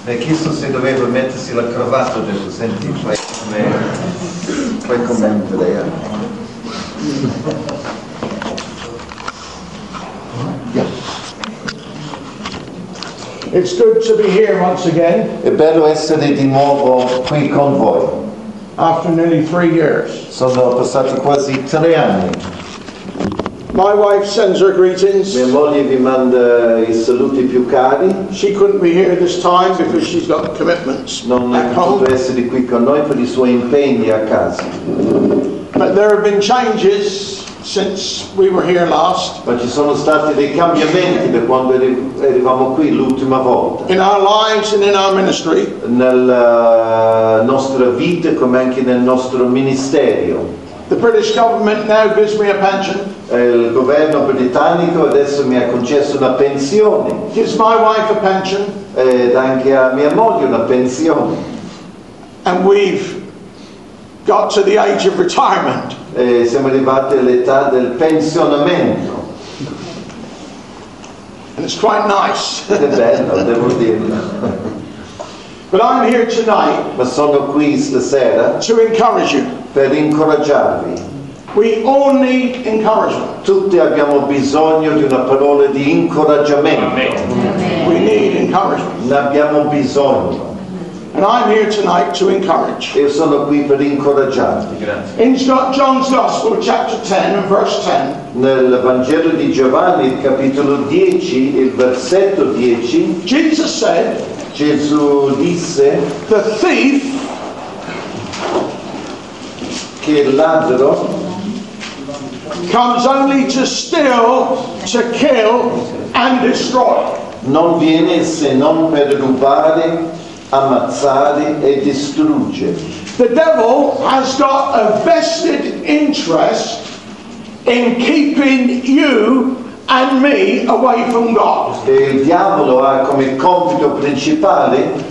Mi ha chiesto se dovevo mettersi la cravatta, ho detto, senti, fai come Andrea. It's good to be here once again È bello essere di nuovo qui con voi. after nearly 3 years. Sono passati quasi 3 anni. My wife sends her greetings. Mia moglie vi manda i saluti più cari. She couldn't be here this time because she's got commitments Non back è home. potuto essere qui con noi per i suoi impegni a casa. But there have been changes since we were here last Ma ci sono stati dei cambiamenti da quando eravamo qui l'ultima volta. in our lives and in our ministry. Nella nostra vita come anche nel nostro ministero. The British government now gives me a pension, Il governo britannico adesso mi ha concesso una pensione gives my wife a pension, ed anche a mia moglie una pensione. and we've got to the age of retirement. Siamo arrivati all'età del pensionamento. And it's quite nice. È bello, devo dirlo. But I'm here tonight Ma sono qui stasera to encourage you. per incoraggiarvi. We all need encouragement. Tutti abbiamo bisogno di una parola di incoraggiamento. We need encouragement. Ne abbiamo bisogno. And I'm here tonight to encourage. Io sono qui per incoraggiarvi. In John's Gospel, chapter 10 and verse 10, Nel Vangelo di Giovanni, il capitolo 10, il versetto 10, Jesus said, Gesù disse the thief che il ladro comes only to steal, to kill, and destroy. non viene se non per rubare, ammazzare e distruggere. The devil has got a vested interest in keeping you and me away from God. E il diavolo ha come compito principale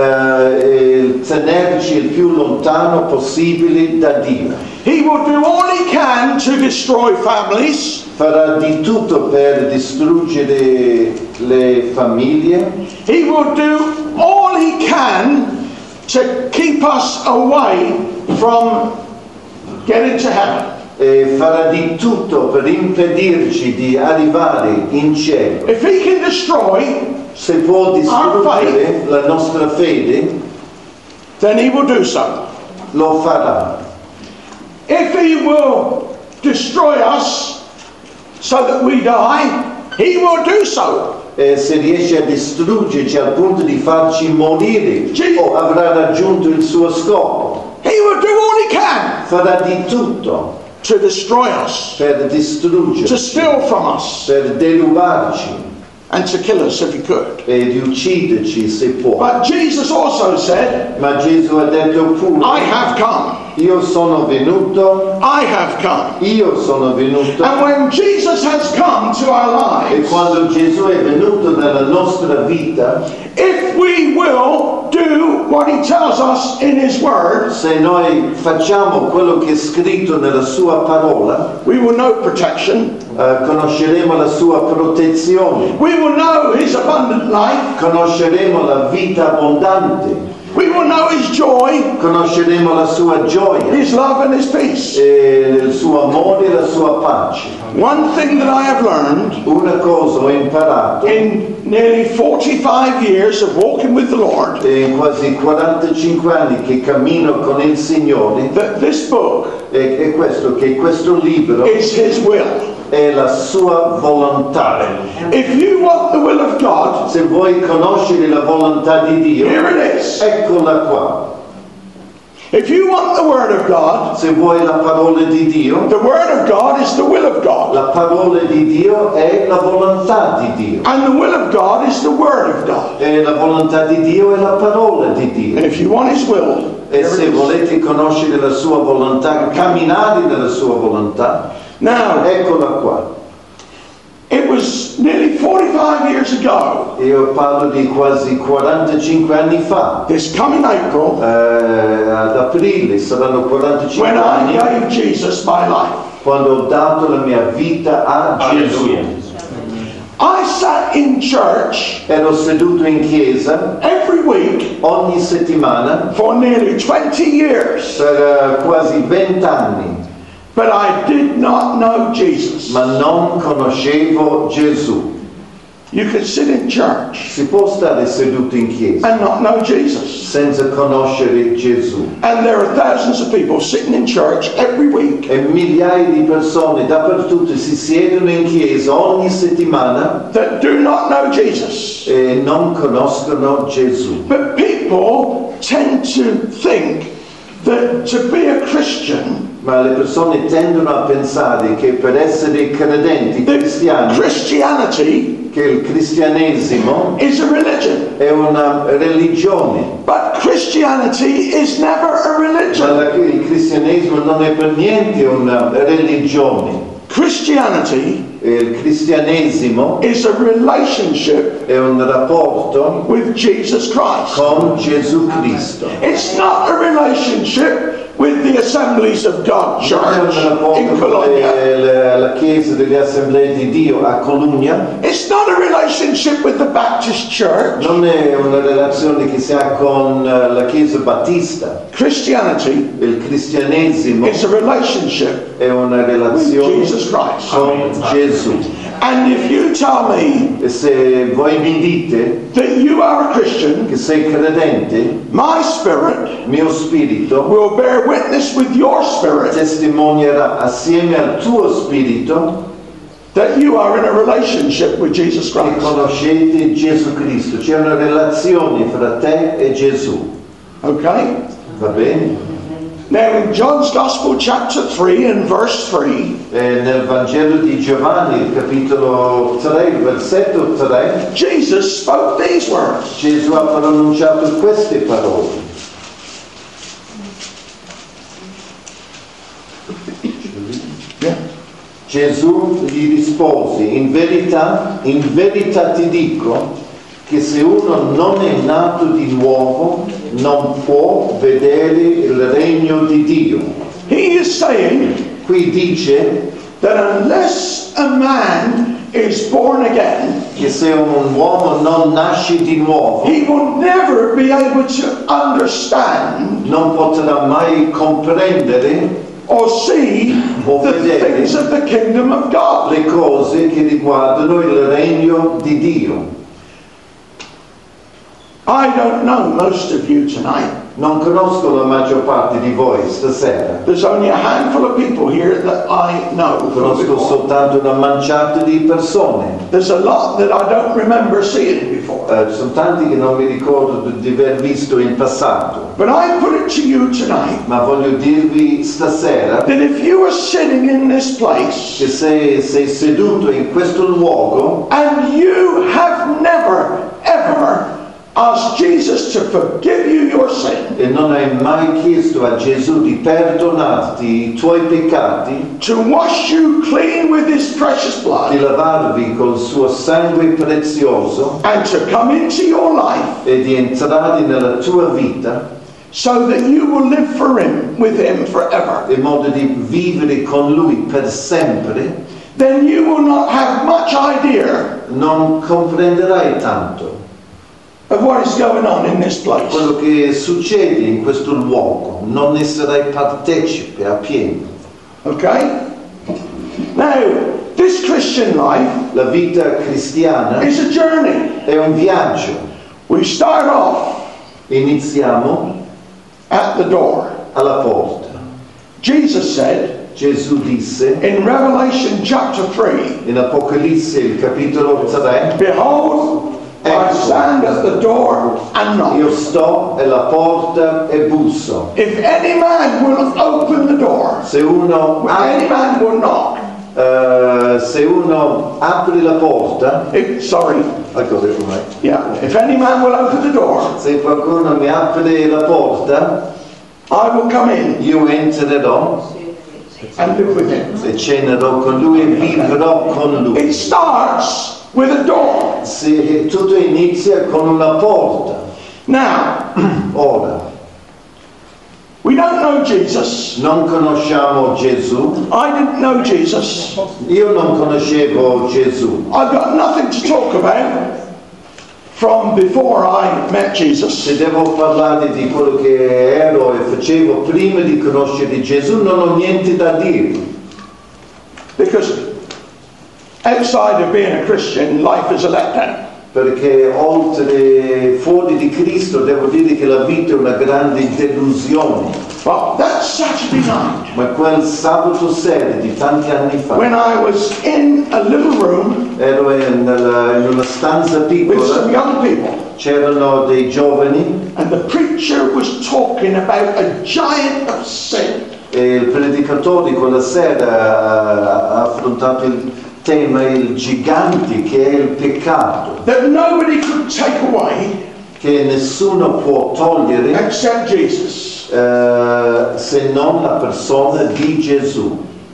il tenerci il più lontano possibile da Dio. He will do all he can to destroy families. Farà di tutto per distruggere le famiglie. He will do all he can to keep us away from getting to heaven. E farà di tutto per impedirci di arrivare in cielo. If he can destroy, Se può distruggere la nostra fede, then he will do so. lo farà. If he will destroy us so that we die, he will do so. E se riesce a distruggerci al punto di farci morire, o avrà raggiunto il suo scopo. He will do all he can Farà di tutto to destroy us, per to distruggerci, steal from us, per derubarci and to kill us if he could. e di ucciderci se può. But Jesus also said, Ma Gesù ha detto pure, I have come. io sono venuto, I have come. io sono venuto. And when Jesus has come to our E lives, quando Gesù è venuto nella nostra vita, if we will do what he tells us in his word, se noi facciamo quello che è scritto nella sua parola, we will know protection. conosceremo la sua protezione, We will know his abundant life. conosceremo la vita abbondante, We will know his joy, conosceremo la sua gioia, his love, and his peace. e il suo amore e la sua pace. One thing that I have learned Una cosa ho imparato in nearly 45 years of walking with the Lord, in quasi 45 anni che cammino con il Signore, that this book è questo, che questo libro is his will. è la sua volontà. If you want the will of God, Se vuoi conoscere la volontà di Dio, here it is. eccola qua. If you want the word of God, Se vuoi la parola di Dio, the word of God is the will of God. la parola di Dio è la volontà di Dio. And the will of God is the word of God. E la volontà di Dio è la parola di Dio. And if you want his will, E here se it is. volete conoscere la sua volontà, camminare nella sua volontà, Now, eccola qua. it was nearly 45 years ago, Io parlo di quasi 45 anni fa, this coming April, ad aprile saranno 45 when I anni, gave Jesus my life. quando ho dato la mia vita a Gesù. I sat in church Ero seduto in chiesa every week ogni settimana for nearly 20 years, per quasi 20 anni, but I did not know Jesus. ma non conoscevo Gesù. You can sit in church Si può stare seduto in chiesa and not know Jesus. senza conoscere Gesù. And there are thousands of people sitting in church every week E migliaia di persone dappertutto si siedono in chiesa ogni settimana that do not know Jesus. e non conoscono Gesù. But people tend to think that to be a Christian, Ma le persone tendono a pensare che per essere credenti that cristiani, Christianity che il cristianesimo is a religion. è una religione. But Christianity is never a religion. Il cristianesimo non è per niente una religione. Christianity Il cristianesimo is a relationship è un rapporto with Jesus Christ. con Gesù Cristo. It's not a relationship with the Assemblies of God Non è Church un rapporto in con Colombia. la Chiesa delle Assemblee di Dio a Colugna. It's not a relationship with the Baptist Church. Non è una relazione che si ha con la Chiesa Battista. Christianity Il cristianesimo is a relationship è una with relazione Jesus Christ. con Gesù. And if you tell me E se voi mi dite that you are a Christian, che sei credente, my spirit mio spirito will bear witness with your spirit testimonierà assieme al tuo spirito that you are in a relationship with Jesus che Christ. conoscete Gesù Cristo. C'è una relazione fra te e Gesù. Okay? Va bene? Now in John's Gospel chapter 3 and verse 3, E nel Vangelo di Giovanni, il capitolo 3, il versetto 3, Jesus spoke these words. Gesù ha pronunciato queste parole. Yeah. Gesù gli rispose, in verità ti dico che se uno non è nato di nuovo non può vedere il regno di Dio. He is saying Qui dice that unless a man is born again, che se un uomo non nasce di nuovo he will never be able to understand non potrà mai comprendere or see the things of the kingdom of God. le cose che riguardano il regno di Dio. I don't know most of you tonight. Non conosco la maggior parte di voi stasera. There's only a handful of people here that I know from Conosco before. soltanto una manciata di persone. There's a lot that I don't remember seeing before. Ci sono tanti che non mi ricordo di aver visto in passato. But I put it to you tonight Ma voglio dirvi stasera that if you are sitting in this place che se sei seduto in questo luogo and you have never ever asked Jesus to forgive you your sin, e non hai mai chiesto a Gesù di perdonarti i tuoi peccati, to wash you clean with his precious di blood, lavarvi col suo sangue prezioso and to come into your life e di entrare nella tua vita so that you will live with him forever, in modo di vivere con lui per sempre, then you will not have much idea non comprenderai tanto of what is going on in this place. quello che succede in questo luogo, non ne sarai partecipe appieno. Okay? Now, this Christian life La vita cristiana is a journey. è un viaggio. We start off Iniziamo at the door. alla porta. Jesus said Gesù disse in Revelation chapter 3, in Apocalisse il capitolo 3, behold, I stand at the door and io knock. sto alla porta e busso. If any man will open the door, Se uno any man will knock. apre la porta, If any man will open the door, se qualcuno mi apre la porta, I will come in io entrerò and live with him. e cenerò con lui e vivrò con lui. It starts with a door. Se tutto inizia con una porta. Now, Ora, We don't know Jesus. Non conosciamo Gesù. I didn't know Jesus. Io non conoscevo Gesù. I've got nothing to talk about from before I met Jesus. Se devo parlare di quello che ero e facevo prima di conoscere Gesù, non ho niente da dire. Because outside of being a Christian, life is a letdown. Perché fuori di Cristo devo dire che la vita è una grande delusione. But that Saturday night, Ma quel sabato sera di tanti anni fa, when I was in a little room ero in una stanza with piccola, some young people, c'erano dei giovani and the preacher was talking about a giant of sin. e il predicatore quella sera ha affrontato il tema, il gigante che è il peccato, That nobody could take away che nessuno può togliere except Jesus. se non la persona di Gesù.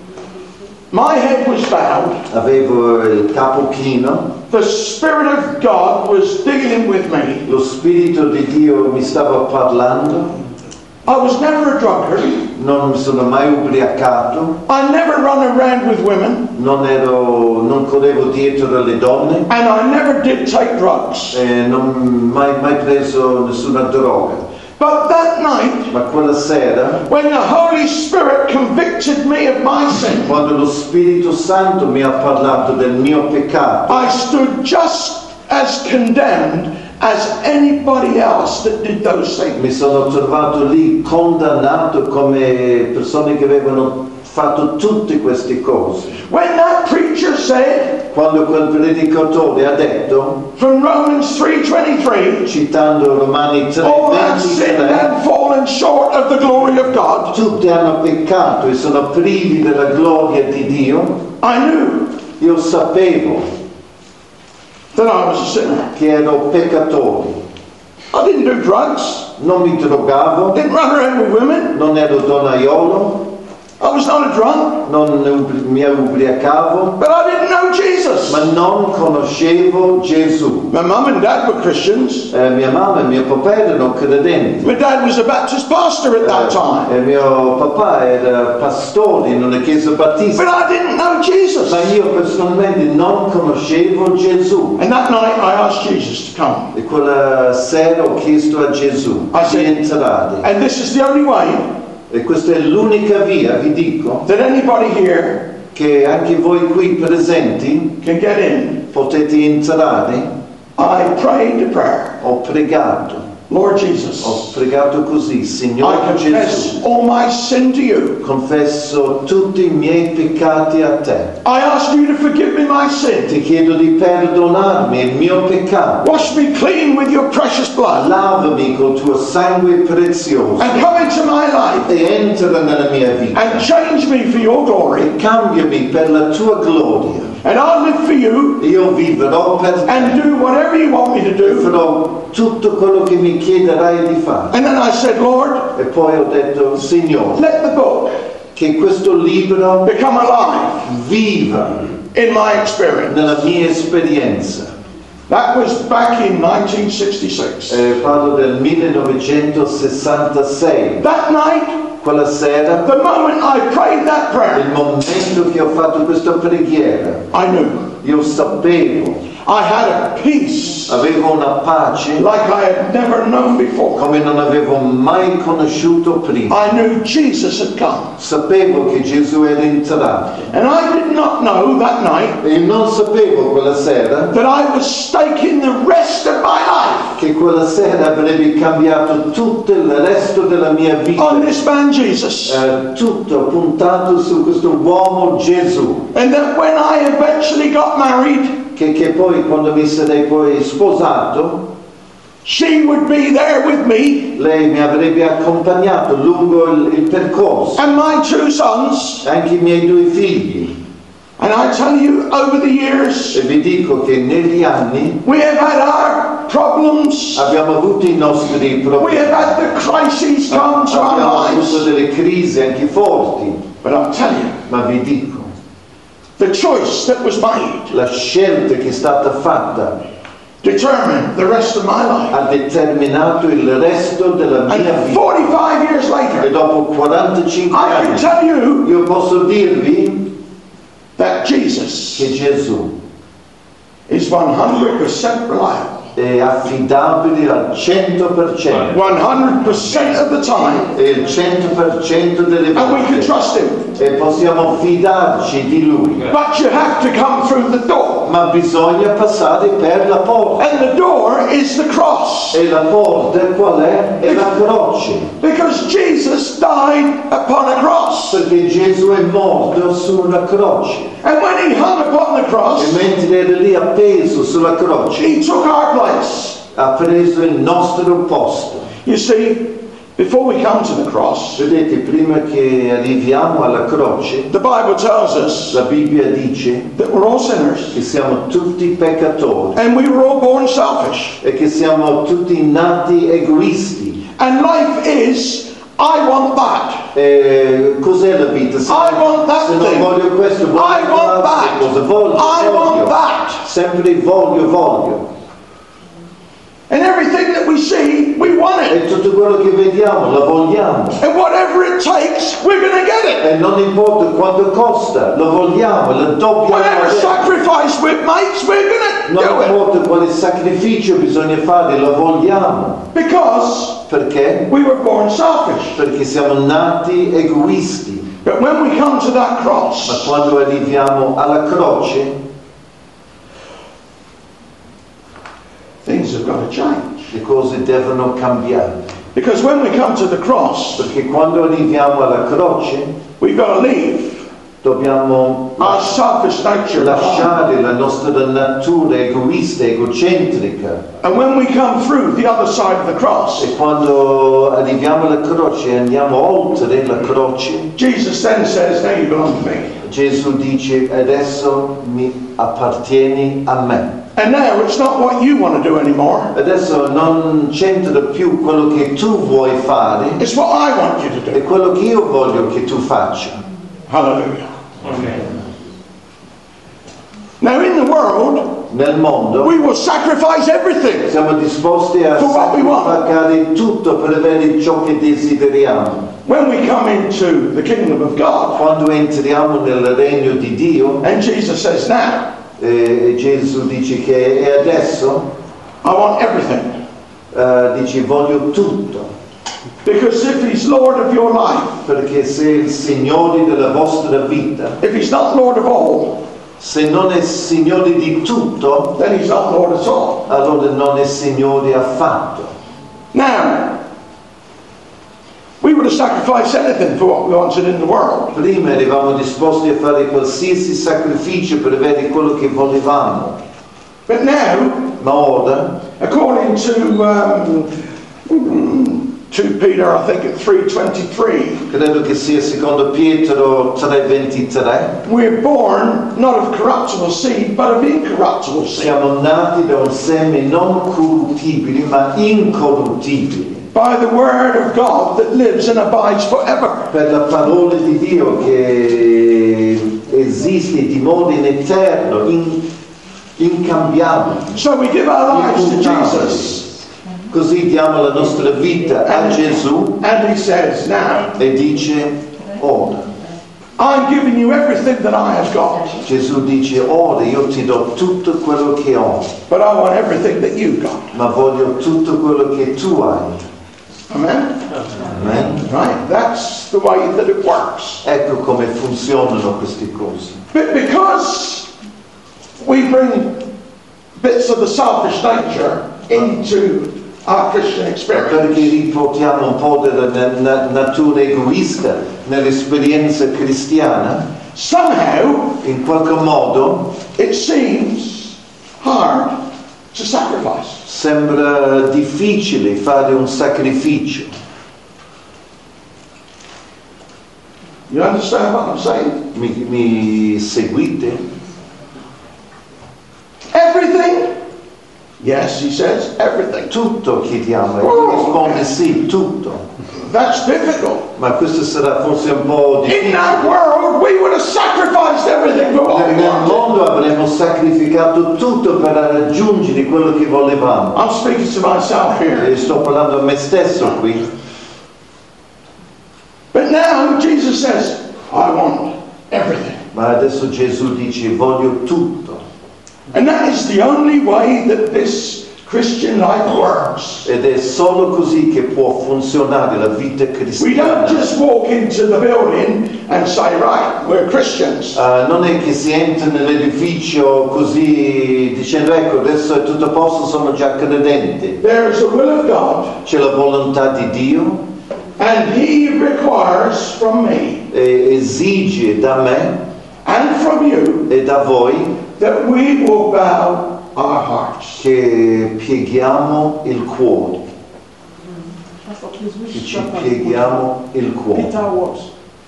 My head was bowed. Avevo il capo chino, The Spirit of God was dealing with me. lo Spirito di Dio mi stava parlando, I was never a drunkard. non mi sono mai ubriacato, I never run around with women. non correvo dietro alle donne And I never did take drugs. e non mai preso nessuna droga. But that night, Ma quella sera, when the Holy Spirit convicted me of my sin, quando lo Spirito Santo mi ha parlato del mio peccato, I stood just as condemned as anybody else that did those things. mi sono trovato lì condannato come persone che avevano fatto tutte queste cose. When that preacher said, Quando quel predicatore ha detto, from Romans 3:23, citando Romani all have sinned 3:23, and fallen short of the glory of God, tutti hanno peccato e sono privi della gloria di Dio, I knew io sapevo that I was a sinner. che ero peccatore. I didn't do drugs, Non mi drogavo, didn't run around with women, non ero donaiolo, I was not a drunk, non mi ubriacavo, but I didn't know Jesus. ma non conoscevo Gesù. My mum and dad were Christians. Mia mamma e mio papà erano credenti. My dad was a Baptist pastor at that time. E mio papà era pastore in una chiesa battista. But I didn't know Jesus. Ma io personalmente non conoscevo Gesù. And that night I asked Jesus to come. E quella sera ho chiesto a Gesù di entrare. And this is the only way E questa è l'unica via, vi dico, that anybody here che anche voi qui presenti can get in. potete entrare. I prayed a prayer. Ho pregato. Lord Jesus, Ho pregato così, I Signore confess Gesù, all my sin to you. confesso tutti i miei peccati a te. I ask you to forgive me my sin. Ti chiedo di perdonarmi il mio peccato. Wash me clean with your precious blood. Lavami col tuo sangue prezioso And come into my life e entra nella mia vita. and change me for your glory. E cambiami per la tua gloria. And I'll live for you Io vivrò per te and do whatever you want me to e do. farò tutto quello che mi chiederai di fare. And then I said, Lord, E poi ho detto, Signore, let the book che questo libro become alive viva in my experience. nella mia esperienza. That was back in 1966. Parlo del 1966. That night, Quella sera, the moment I prayed that il prayer, momento che ho fatto questa preghiera, I knew. io sapevo, I had a peace avevo una pace like I had never known before. come non avevo mai conosciuto prima. I knew Jesus had come. Sapevo che Gesù era entrato And I did not know that night e non sapevo quella sera that I was staking the rest of my life che quella sera avrebbe cambiato tutto il resto della mia vita. on this man Jesus. Tutto puntato su questo uomo Gesù, And that when I eventually got married, che poi quando mi sarei poi sposato, she would be there with me lei mi avrebbe accompagnato lungo il percorso, and my two sons. anche i miei due figli. And I tell you, over the years, E vi dico che negli anni we have had our problems. abbiamo avuto i nostri We problemi, have had the crises come to our abbiamo avuto lives. delle crisi anche forti, But I'll tell you, ma vi dico, the choice that was made la scelta che è stata fatta determined the rest of my life. ha determinato il resto della mia And vita. 45 years E later, dopo 45 I can anni tell you io posso dirvi that Jesus che Gesù is 100% reliable. è affidabile al 100%, 100% of the time. è il 100% delle And we can volte, trust Him. e possiamo fidarci di Lui. But you have to come through the door. Ma bisogna passare per la porta. And the door is the cross. E la porta qual è? È la croce. Because Jesus died upon a cross. Perché Gesù è morto su una croce. And when He hung upon the E cross, mentre era lì appeso sulla croce, He took our place. ha preso il nostro posto. You see, before we come to the cross, Vedete, prima che arriviamo alla croce, the Bible tells us la Bibbia dice that we're all sinners. che siamo tutti peccatori And we were all born selfish. e che siamo tutti nati egoisti. And life is, I want that. E cos'è la vita? Se, I want that se non thing. voglio questo, voglio I want quell'altra that. cosa. Voglio, I want voglio. that. Sempre voglio. And everything that we see, we want it. E tutto quello che vediamo, la vogliamo. And whatever it takes, we're going to get it. E non importa quanto costa, lo vogliamo, lo dobbiamo Whatever avere. sacrifice it makes, we're going to Non do it. importa quale sacrificio bisogna fare, lo vogliamo. Because Perché? we were born selfish. Perché siamo nati egoisti. But when we come to that Ma cross, quando arriviamo alla croce, things have got to change. le cose devono cambiare. Because when we come to the cross, Perché quando arriviamo alla croce, we've got to leave dobbiamo our selfish nature behind. lasciare la nostra natura egoista, egocentrica. And when we come through the other side of the cross, E quando arriviamo alla croce e andiamo oltre la croce, Jesus then says, now you belong to me. Gesù dice: adesso mi appartieni a me. And now it's not what you want to do anymore. Adesso non c'entra più quello che tu vuoi fare, It's what I want you to è do. quello che io voglio che tu faccia. Hallelujah. Now in the world, Nel mondo we will sacrifice everything. siamo disposti a For what we want. sacrificare tutto per avere ciò che desideriamo. When we come into the kingdom of God, Quando entriamo nel regno di Dio, and Jesus says, now, Gesù dice che e adesso I want everything. dice voglio tutto. Because if He's Lord of your life, Perché se il Signore della vostra vita, if He's not Lord of all, se non è Signore di tutto, then He's not Lord at all. allora non è Signore affatto. Now, we would have sacrificed anything for what we wanted in the world. Prima eravamo disposti a fare qualsiasi sacrificio per avere quello che volevamo, But now, ma ora, according to 2 Peter, I think at 3:23, credo che sia secondo Pietro 3,23, we're born not of corruptible seed, but of incorruptible seed, siamo nati da un seme non corruttibile ma incorruttibile, by the word of God that lives and abides forever. per la parola di Dio che esiste e dimora in eterno, incambiabile. So we give our lives to Jesus, Così diamo la nostra vita a Gesù and He says, now, e dice ora. I'm giving you everything that I have got, Gesù dice ora io ti do tutto quello che ho, but I want everything that you've got. ma voglio tutto quello che tu hai. Amen? Amen? Right? That's the way that it works. Ecco come funzionano queste cose. But because we bring bits of the selfish nature into our Christian experience, Perché riportiamo un po' della natura egoista nell'esperienza cristiana, somehow in qualche modo it seems hard to sacrifice. sembra difficile fare un sacrificio. You understand what I'm saying? Mi seguite? Everything? Yes, he says, everything. Tutto chiediamo, e lui risponde sì, tutto. That's difficult. Ma questo sarà forse un po' In difficile. that world, we would have sacrificed everything for what we Nel wanted. mondo avremmo sacrificato tutto per raggiungere quello che volevamo. I'm speaking to myself here. E sto parlando a me stesso qui. But now Jesus says, I want everything. Ma adesso Gesù dice voglio tutto. And that is the only way that this Christian life works. Ed è solo così che può funzionare la vita We don't cristiana. just walk into the building and say, right, we're Christians. Non è che si entra nell'edificio così dicendo ecco adesso è tutto a posto, sono già credente. There is the will of God, C'è la volontà di Dio and He requires from me e esige da me and from you e da voi that we will bow our hearts. che pieghiamo il cuore, che ci pieghiamo il cuore. Peter was.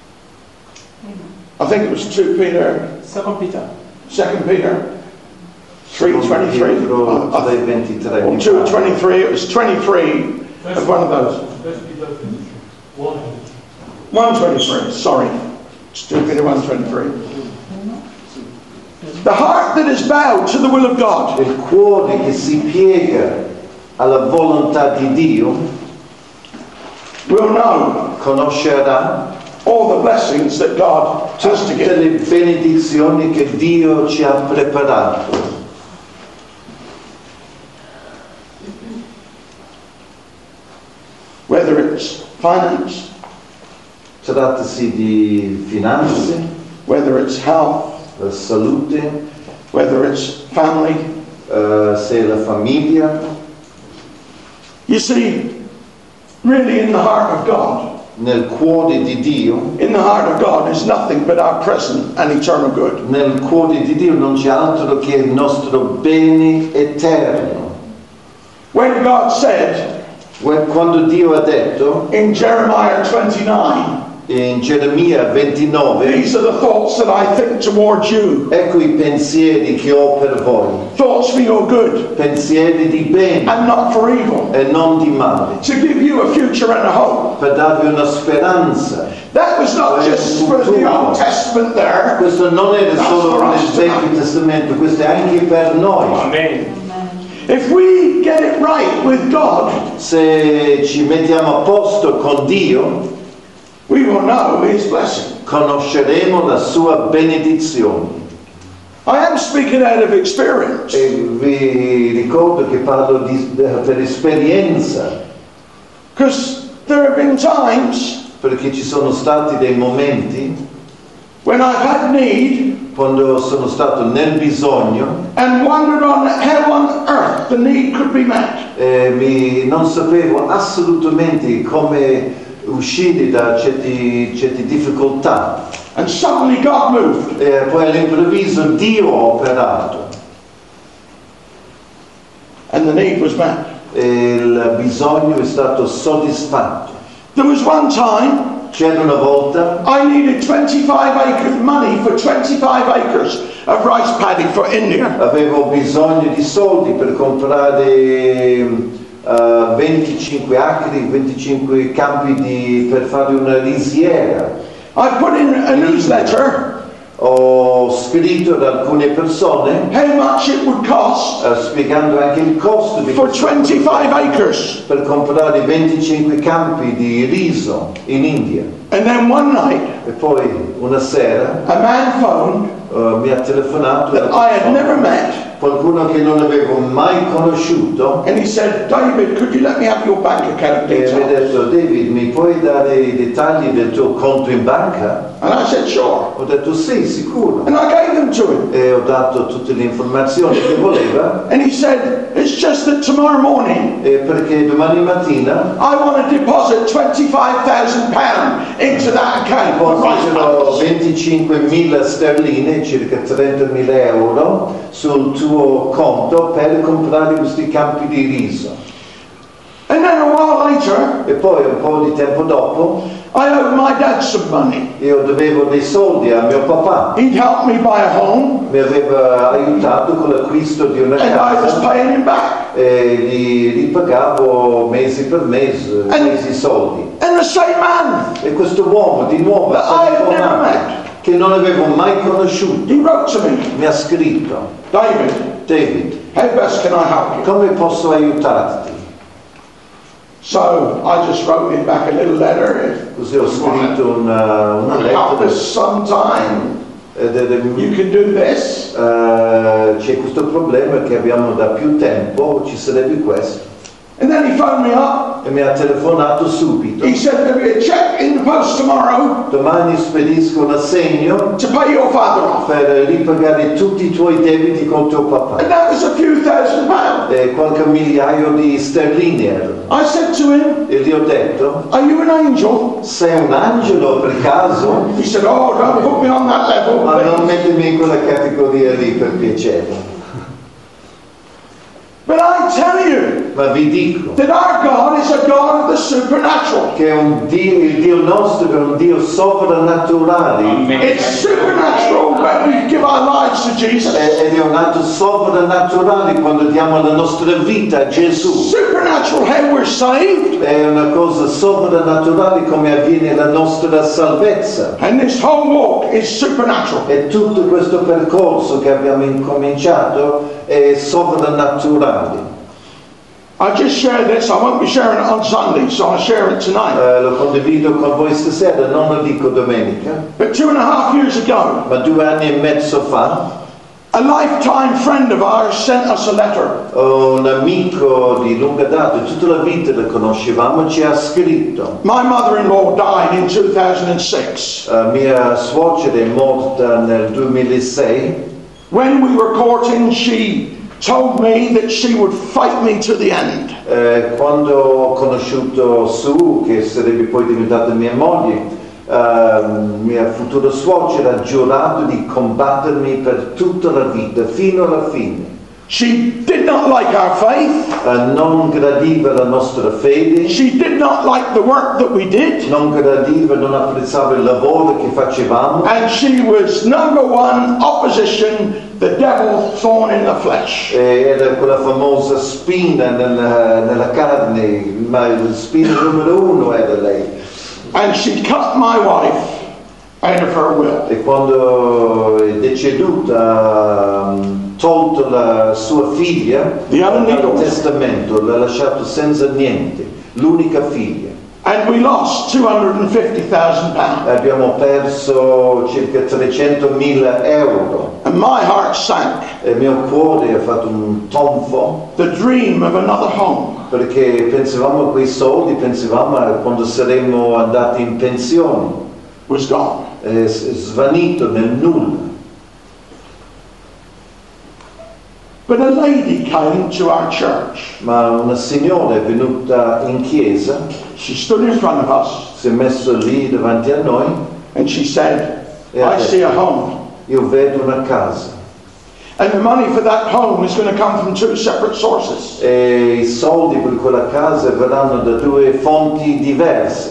I think it was 2 Peter, 2 Peter. 2 Peter 3:23. Pietro 3:23. Or 2:23. It was 23 of one of those. 1:23. Sorry, it's 2 Peter 1:23. The heart that is bowed to the will of God Il cuore che si piega alla volontà di Dio will know conoscerà all the blessings that God has to tutte give. le benedizioni che Dio ci ha preparato. Whether it's finance, Trattasi di finanze, whether it's health, salute, whether it's family. se è la famiglia. You see, really in the heart of God, Nel cuore di Dio, in the heart of God is nothing but our present and eternal good. nel cuore di Dio non c'è altro che il nostro bene eterno. When God said Quando Dio ha detto in Jeremiah 29, in Geremia 29, these are the thoughts that I think towards you, ecco i pensieri che ho per voi, thoughts for your good pensieri di bene and not for evil, e non di male, to give you a future and a hope. per darvi una speranza. That was not just for the Old Testament there. Questo non è solo nel Vecchio Testamento, questo è anche per noi. Amen. If we get it right with God, Se ci mettiamo a posto con Dio, we will know His blessing. conosceremo la sua benedizione. I am speaking out of experience. E vi ricordo che parlo per esperienza, Because there have been times perché ci sono stati dei momenti when I've had need quando sono stato nel bisogno and wondered on how on earth the need could be met. e non sapevo assolutamente come uscire da certe difficoltà. And suddenly God moved. E poi all'improvviso Dio ha operato And the need was met. e il bisogno è stato soddisfatto. There was one time C'era una volta I needed 25 acres, money for 25 acres of rice paddy for India. avevo bisogno di soldi per comprare 25 acri, 25 campi per fare una risiera. I put in a newsletter Ho scritto ad alcune persone how much it would cost spiegando anche il costo di for 25 acres. per comprare 25 campi di riso in India. And then one night, E poi una sera a man phoned mi ha telefonato that I had never met, qualcuno che non avevo mai conosciuto and he said, David, could you let me have your bank account e mi ha details? detto David mi puoi dare i dettagli del tuo conto in banca? And I said, sure. Ho detto sì, sicuro. And I gave them to him. E ho dato tutte le informazioni che voleva And he said, it's just that tomorrow morning perché domani mattina I want to deposit £25,000 into that account for rice depositerò paddies. 25.000 sterline, circa 30.000 euro, sul tuo conto per comprare questi campi di riso. And then a while later, E poi un po' di tempo dopo I owed my dad some money. io dovevo dei soldi a mio papà. He'd helped me buy a home, Mi aveva aiutato con l'acquisto di una and I was casa paying him back. e gli ripagavo mese per mese i soldi. And the same man, E questo uomo di nuovo That I have never telefonato, met. che non avevo mai conosciuto, he wrote to me, mi ha scritto: David, David, how best can I help you? come posso aiutarti? So I just wrote him back a little letter. Così ho scritto una Help lettera. us sometime. ed You can do this. c'è questo problema che abbiamo da più tempo, ci sarebbe questo. And then he phoned me up. E mi ha telefonato subito. He said there'll be a check in the post tomorrow Domani spedisco un assegno to pay your father off. per ripagare tutti i tuoi debiti con tuo And papà. that was a few £1,000s. E qualche migliaio di sterline erano. I said to him, E gli ho detto: are you an angel? sei un angelo per caso? He said, oh, don't put me on that level, Ma non please. mettimi in quella categoria lì, per piacere. But I tell you Ma vi dico that our God is a God of the supernatural. che il Dio nostro è un Dio sovrannaturale. It's supernatural when we give our lives to Jesus. Ed è un atto sovrannaturale quando diamo la nostra vita a Gesù. Supernatural how we're saved. È una cosa sovrannaturale come avviene la nostra salvezza. And this whole walk is supernatural. E tutto questo percorso che abbiamo incominciato è sovrannaturale. I just shared this. I won't be sharing it on Sunday, so I'll share it tonight. Lo condivido con voi stasera, non lo dico domenica, But 2.5 years ago, ma 2 anni e mezzo fa a lifetime friend of ours sent us a letter. un amico di lunga data, tutta la vita lo conoscevamo, ci ha scritto. My mother-in-law died in 2006. Mia suocera è morta nel 2006. When we were courting, she told me that she would fight me to the end. Quando ho conosciuto Sue, che sarebbe poi diventata mia moglie, mia futura suocera ha giurato di combattermi per tutta la vita, fino alla fine. She did not like our faith. Non gradiva la nostra fede, She did not like the work that we did. non gradiva, non apprezzava il lavoro che facevamo. And she was number one opposition, the devil thorn in the flesh. Era quella famosa spina nella carne, ma la spina numero 1 era lei. And she cut my wife out of her will. E quando è deceduta ha tolto la sua figlia dal testamento, l'ha lasciato senza niente, l'unica figlia. And we lost £250,000. Abbiamo perso circa 300.000 euro And my heart sank. e il mio cuore ha fatto un tonfo The dream of another home. perché pensavamo a quei soldi, pensavamo a quando saremmo andati in pensione, Was gone. è svanito nel nulla. But a lady came to our church. Ma una signora è venuta in chiesa, She stood in front of us si è messa lì davanti a noi and she said, Yeah, I see a home. io vedo una casa And the money for that home is going to come from 2 separate sources. e i soldi per quella casa verranno da 2 fonti diverse.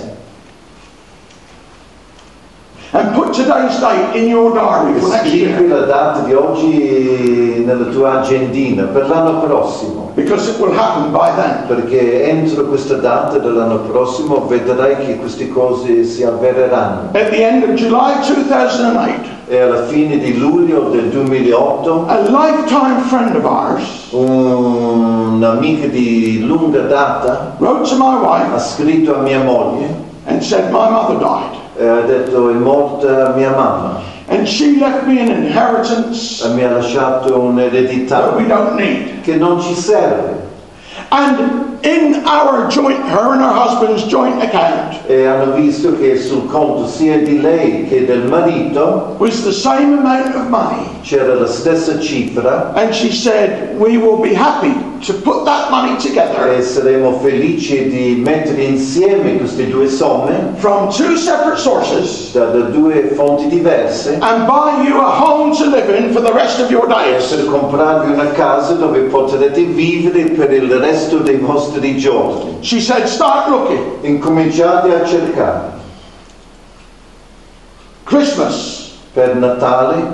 And put today's date in your diary for next Scrivi year. la data di oggi nella tua agendina per l'anno prossimo, Because it will happen by then. perché entro questa data dell'anno prossimo vedrai che queste cose si avvereranno. At the end of July 2008, E alla fine di luglio del 2008 a lifetime friend of ours un'amica di lunga data wrote to my ha wife scritto a mia moglie and said, my mother died. e ha detto: è morta mia mamma And she left me an inheritance e mi ha lasciato un'eredità that we don't need. che non ci serve. And in our joint, her and her husband's joint account, E hanno visto che sul conto sia di lei che del marito was the same amount of money. c'era la stessa cifra And she said, we will be happy to put that money together E saremo felici di mettere insieme queste due somme from two separate sources da due fonti diverse and buy you a home to live in for the rest of your days. per comprarvi una casa dove potrete vivere per il resto dei vostri giorni. She said, start looking. Incominciate a cercare. Christmas, Per Natale,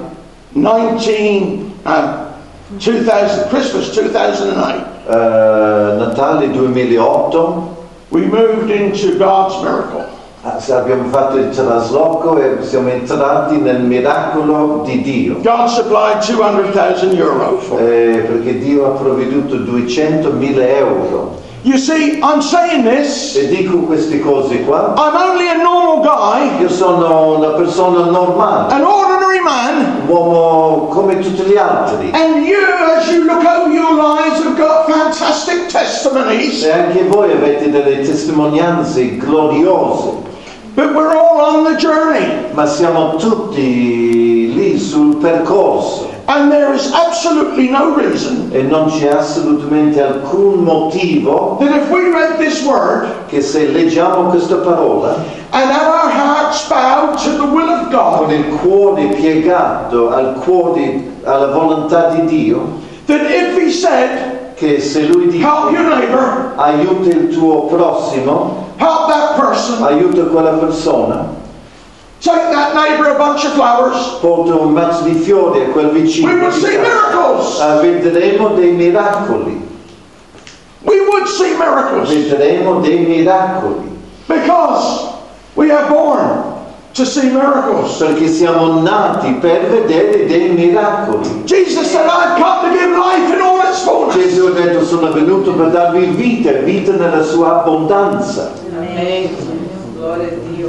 2000, Christmas 2008. Natale 2008, We moved into God's miracle. abbiamo fatto il trasloco e siamo entrati nel miracolo di Dio. God supplied 200,000 euro for it. Perché Dio ha provveduto 200.000 euro. You see, I'm saying this. E dico queste cose qua. I'm only a normal guy, Io sono una persona normale, an ordinary man, un uomo come tutti gli altri. and you, as you look over your lives, have got fantastic testimonies. E anche voi avete delle testimonianze gloriose. But we're all on the journey, Ma siamo tutti lì sul percorso. and there is absolutely no reason E non c'è assolutamente alcun motivo that if we read this word che se leggiamo questa parola and had our hearts bowed to the will of con God, il cuore piegato alla volontà di Dio, that if He said, che se Lui help dice your neighbor, aiuta il tuo prossimo, help that person, aiuta quella persona, take that neighbor a bunch of flowers, porta un mazzo di fiori a quel vicino, we would see miracles. vedremo dei miracoli, We would see miracles vedremo dei miracoli, because we are born to see miracles. perché siamo nati per vedere dei miracoli. Jesus said, I've come to give life in all its fullness. Gesù ha detto: sono venuto per darvi vita, vita nella sua abbondanza. Amen. Gloria a Dio.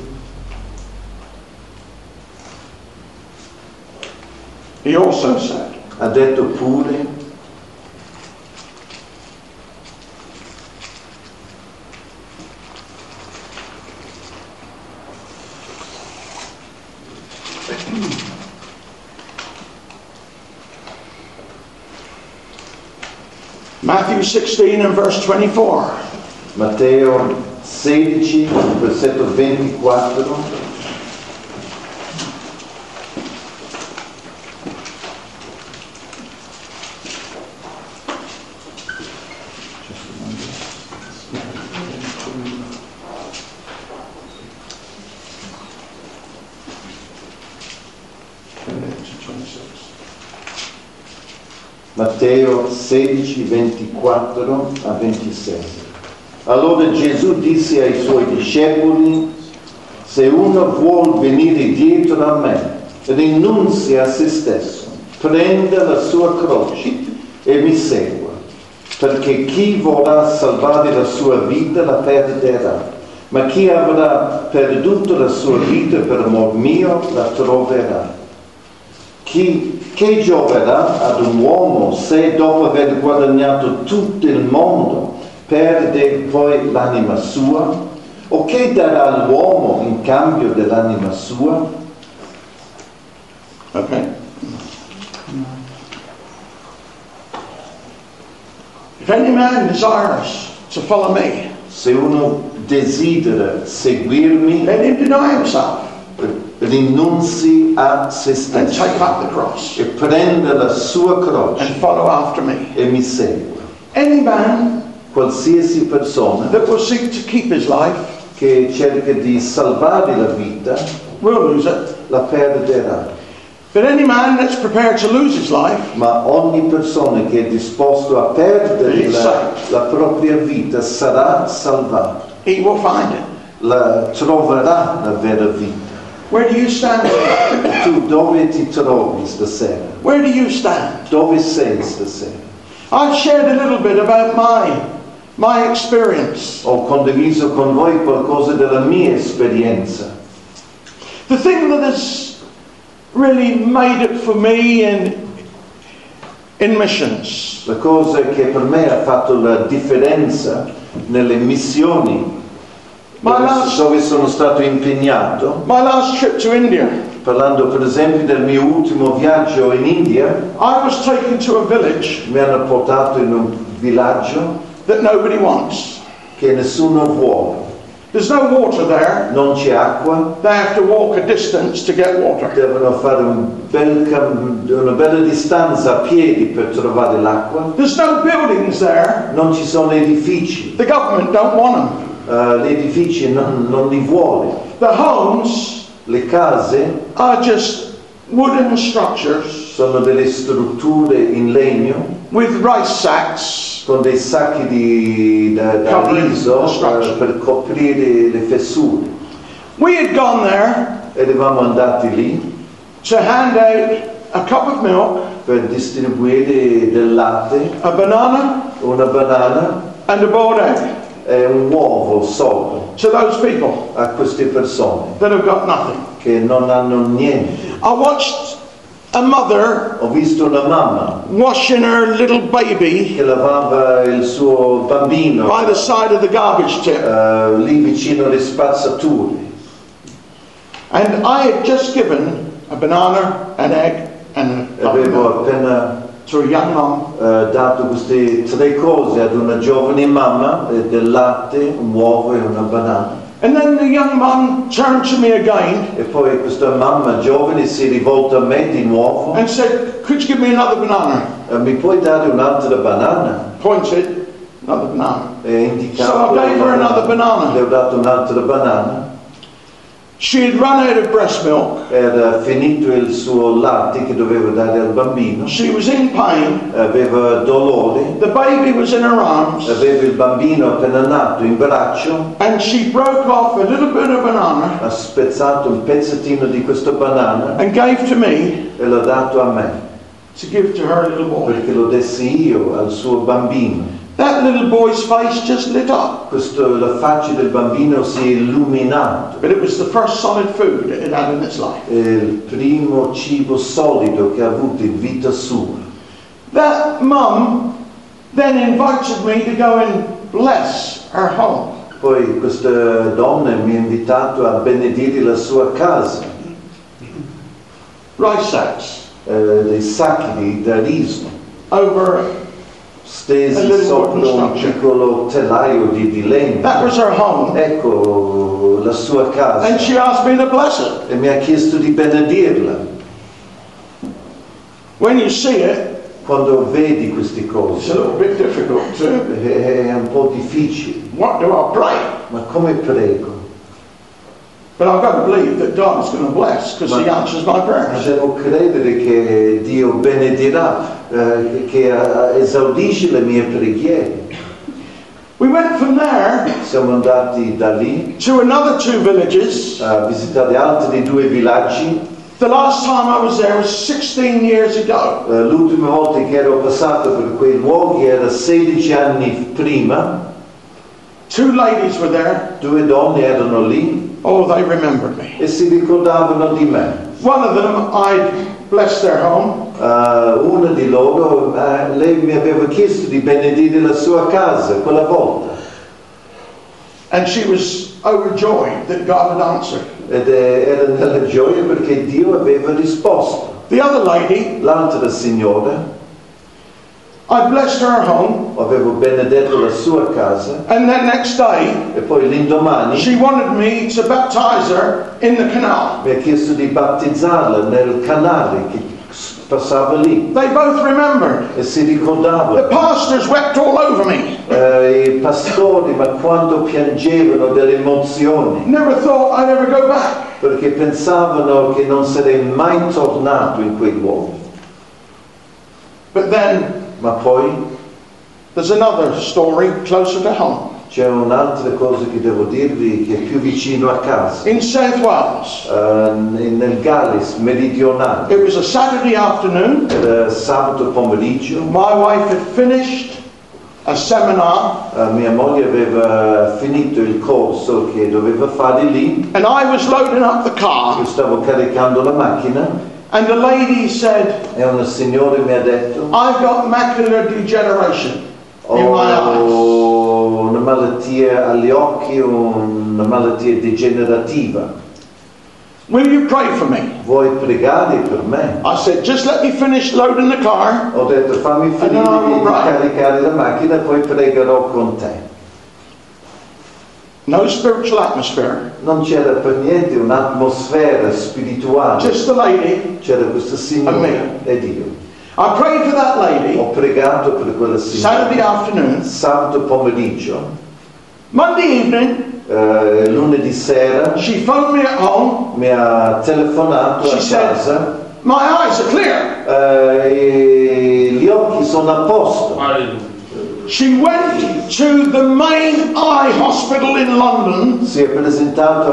He also said, Ha detto pure: Matthew 16 and verse 24. Matteo 16, versetto 24. Matteo 16, 24 a 26. Allora Gesù disse ai suoi discepoli: se uno vuol venire dietro a me, rinunzia a se stesso, prenda la sua croce e mi segua, perché chi vorrà salvare la sua vita la perderà, ma chi avrà perduto la sua vita per amor mio la troverà. Che gioverà ad un uomo se dopo aver guadagnato tutto il mondo perde poi l'anima sua? O che darà all'uomo in cambio dell'anima sua? Okay. If any man desires to follow me, Se uno desidera seguirmi, let him deny himself rinunzi a se and stesso take up the cross e prenda la sua croce and follow after me. e mi segua. Any man Qualsiasi persona that will seek to keep his life che cerca di salvare la vita will lose it. la perderà. But any man that's prepared to lose his life Ma ogni persona che è disposto a perdere la propria vita sarà salvata, he will find it. la troverà la vera vita. Where do you stand today? Tu dove ti trovi stasera? Where do you stand? Dove sei stasera? I've shared a little bit about my experience. Ho condiviso con voi qualcosa della mia esperienza. The thing that has really made it for me in missions. La cosa che per me ha fatto la differenza nelle missioni dove sono stato impegnato, My last trip to India, Parlando per esempio del mio ultimo viaggio in India, I was taken to a village mi hanno portato in un villaggio that nobody wants. che nessuno vuole. There's no water there. Non c'è acqua, They have to walk a distance to get water. devono fare una bella distanza a piedi per trovare l'acqua. There's no buildings there. Non ci sono edifici, The government don't want them. gli edifici non li vuole. The homes Le case are just wooden structures sono delle strutture in legno with rice sacks. con dei sacchi da Covering riso the structure. per coprire le fessure. We had gone there Eravamo andati lì to hand out a cup of milk, per distribuire del latte, a banana, una banana and a boiled egg e un uovo solo to those people a queste persone that have got nothing. che non hanno niente. I watched a mother Ho visto una mamma washing her little baby che lavava il suo bambino by the side of the garbage tip. lì vicino alle spazzature. And I had just given a banana, an egg, and a cup of Avevo milk appena to a young mum. dato queste tre cose ad una giovane mamma, del latte, un uovo e una banana. And then the young mum turned to me again E poi questa mamma giovane si è rivolta a me di nuovo. and said, "Could you give me another banana?" Mi puoi dare un'altra banana? Pointed, another banana. E indicato So I gave her another banana. Le ho dato un'altra banana. She had run out of breast milk. Era finito il suo latte che doveva dare al bambino. She was in pain. Aveva dolore. The baby was in her arms. Aveva il bambino appena nato in braccio. And she broke off a little bit of banana Ha spezzato un pezzettino di questa banana and gave to me e l'ha dato a me to give to her little boy. perché lo dessi io al suo bambino. That little boy's face just lit up. La faccia del bambino si è illuminata. But it was the first solid food it had had in its life. È il primo cibo solido che ha avuto in vita sua. That mum then invited me to go and bless her home. Poi questa donna mi ha invitato a benedire la sua casa, Rice sacks dei sacchi da riso, over. A stesi little sopra wooden un structure. piccolo telaio di legno. That was her home. Ecco la sua casa. And she asked me to bless it. E mi ha chiesto di benedirla. When you see it, Quando vedi queste it's cose a little bit difficult to. è un po' difficile. What do I pray? Ma come prego? But I've got to believe that God is going to bless because He answers my Ma prayers. devo credere che Dio benedirà, che esaudisce le mie preghiere. We went from there Siamo andati da lì to another two villages. a visitare altri due villaggi. The last time I was there was 16 years ago. L'ultima volta che ero passato per quei luoghi era 16 anni prima. Two ladies were there. Due donne erano lì Oh, they remembered me. e si ricordavano di me. One of them, I'd blessed their home. Una di loro, lei mi aveva chiesto di benedire la sua casa quella volta. And she was overjoyed that God had answered. Ed era nella gioia perché Dio aveva risposto. The other lady, L'altra signora, I blessed her home. avevo benedetto la sua casa And then next day, e poi l'indomani she wanted me to baptize her in the canal. mi ha chiesto di battezzarla nel canale che passava lì They both remembered. e si The ricordava. pastors wept all over me. I pastori, ma quando piangevano delle emozioni, Never thought I'd ever go back. perché pensavano che non sarei mai tornato in quei luoghi. But then Ma poi there's another story closer to home. c'è un'altra cosa che devo dirvi che è più vicino a casa, In South Wales, nel Galles meridionale. it was a Saturday afternoon. Era sabato pomeriggio, My wife had finished a seminar mia moglie aveva finito il corso che doveva fare lì, and I was loading up the car, io stavo caricando la macchina and the lady said, e una signora mi ha detto I've got macular degeneration in my eyes. ho una malattia agli occhi, una malattia degenerativa. will you pray for me? vuoi pregare per me? I said, just let me finish loading the car. Ho detto fammi finire di caricare la macchina e poi pregherò con te. No spiritual atmosphere. Non c'era per niente un'atmosfera spirituale, Just the lady. c'era questo Signore ed io. I prayed for that lady Ho pregato per quella Saturday signora afternoon. sabato pomeriggio, Monday evening, lunedì sera she phoned me at home. mi ha telefonato She a said, casa, my eyes are clear. e gli occhi sono a posto. She went to the main eye hospital in London. Si è presentato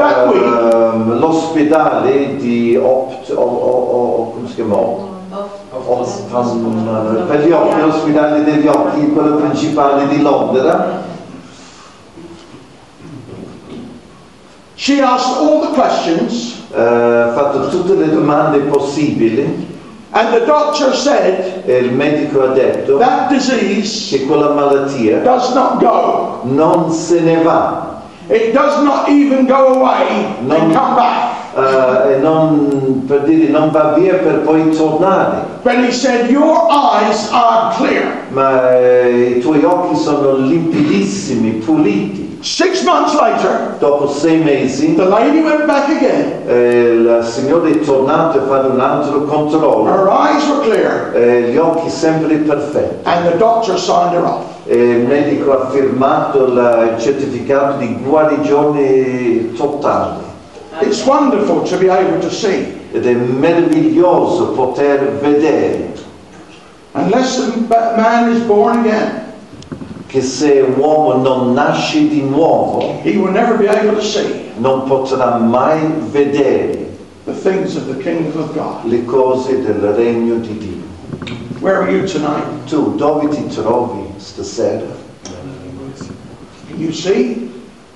all'ospedale di come si chiama? Per gli occhi, l'ospedale degli occhi, quello principale di Londra. She asked all the questions, Ha fatto tutte le domande possibili and the doctor said e il medico ha detto that disease che quella malattia does not go. non se ne va. It does not even go away and come back. E non, per dire, non va via per poi tornare, But he said, your eyes are clear. ma i tuoi occhi sono limpidissimi, puliti. 6 months later, Dopo 6 mesi the lady went back again. il Signore è tornato a fare un altro controllo, Her eyes were clear, gli occhi sempre perfetti, and the doctor signed her off. e il medico ha firmato il certificato di guarigione totale. It's wonderful to be able to see. Ed è meraviglioso poter vedere Unless a man is born again, che se un uomo non nasce di nuovo he will never be able to see non potrà mai vedere the things of the kingdom of God. le cose del regno di Dio. Where are you tonight? Tu dove ti trovi stasera? Can you see?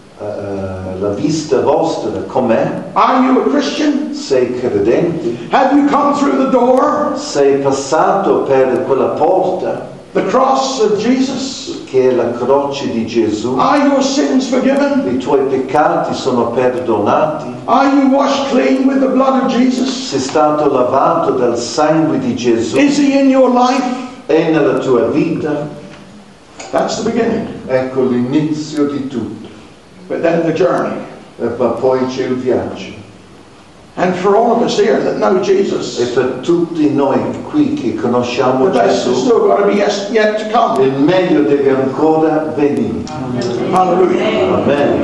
La vista vostra com'è? Are you a Christian? Sei credente? Have you come through the door? Sei passato per quella porta The cross of Jesus? che è la croce di Gesù? Are your sins forgiven? I tuoi peccati sono perdonati? Are you washed clean with the blood of Jesus? Sei stato lavato dal sangue di Gesù? Is he in your life? È nella tua vita? That's the beginning. Ecco l'inizio di tutto. But then the journey. Ma poi c'è il viaggio. And for all of us here that know E Jesus, per tutti noi qui che conosciamo the best has Gesù, still got to be yet to come. il meglio deve ancora venire. Hallelujah. Amen.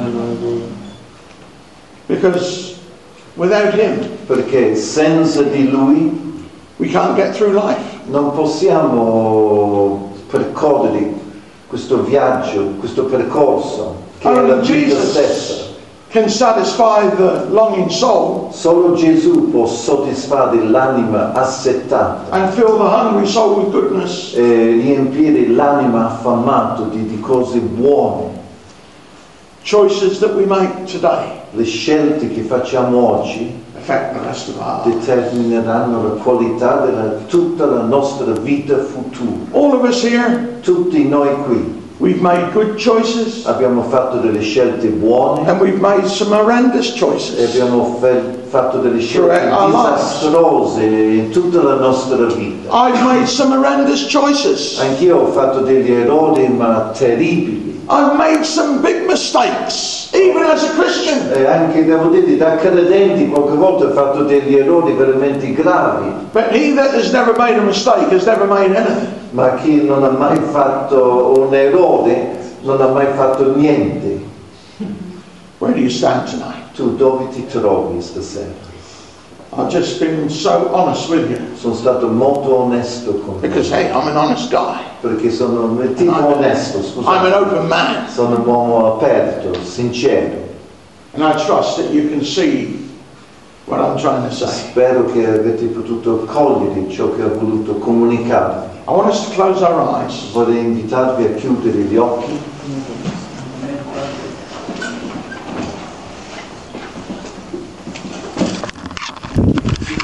Because without him, Perché senza di Lui we can't get through life. non possiamo percorrere questo viaggio, questo percorso che è la Only vita Jesus stessa. can satisfy the longing soul Solo Gesù può soddisfare l'anima assetata and fill the hungry soul with goodness. e riempire l'anima affamata di cose buone. Choices that we make today Le scelte che facciamo oggi affect the rest of our life. determineranno la qualità della tutta la nostra vita futura. All of us here, Tutti noi qui we've made good choices abbiamo fatto delle scelte buone and we've made some horrendous e choices. abbiamo fatto delle scelte Throughout our lives. disastrose in tutta la nostra vita. I've made some horrendous choices. Anch'io ho fatto degli errori ma terribili. I've made some big mistakes, even as a Christian. E anche devo dire, da credenti qualche volta ho fatto degli errori veramente gravi. But he that has never made a mistake has never made anything. Ma chi non ha mai fatto un errore non ha mai fatto niente. Where do you stand tonight? Tu dove ti trovi stasera? I've just been so honest with you. Sono stato molto onesto con te. Because, hey, I'm an honest guy. Perché sono un tipo onesto, I'm scusate. an open man. Sono un uomo aperto, sincero. And I trust that you can see what I'm trying to say. Spero che avete potuto cogliere ciò che ho voluto comunicarvi. I want us to close our eyes. Vorrei invitarvi a chiudere gli occhi.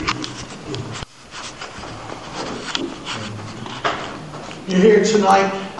You're here tonight